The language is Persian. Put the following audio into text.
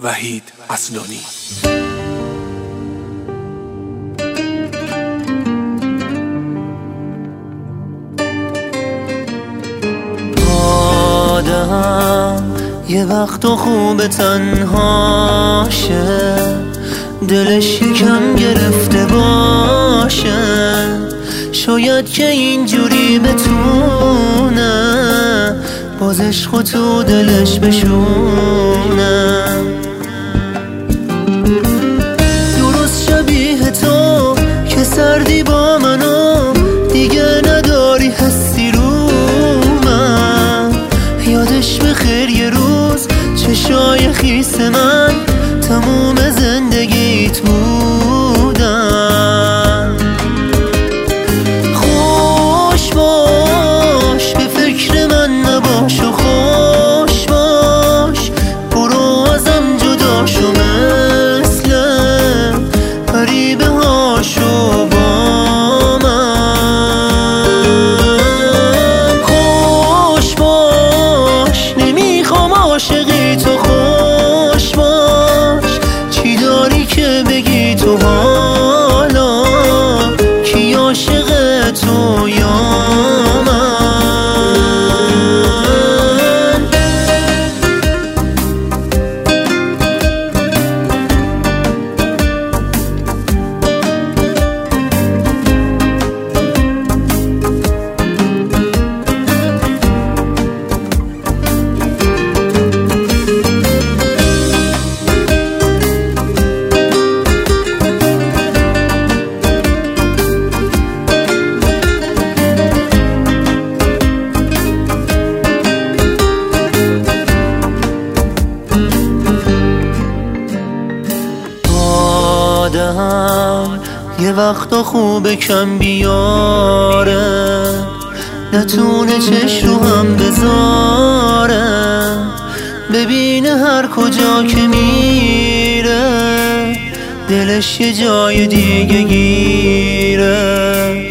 وحید اصلانی. آدم یه وقت خوب تنهاشه، دلش یکم گرفته باشه، شاید که اینجوری بتونه باز عشق تو دلش بشونه. درست شبیه تو که سردی با منو دیگه نداری حسی رو من، یادش بخیر یه روز چشای خیس من تموم زندگیت بودن. خوش باش به فکر من نباش و خوش باش، برو ازم جدا شو مثل غریبه هاشو با من. خوش باش نمیخوام عاشقی تو، خوش باش چی داری که بگی تو، حالا کی عاشق تو یا من؟ آدم یه وقتا خوبه کم بیاره، نتونه چش رو هم بذاره، ببینه هر کجا که میره دلش یه جای دیگه گیره.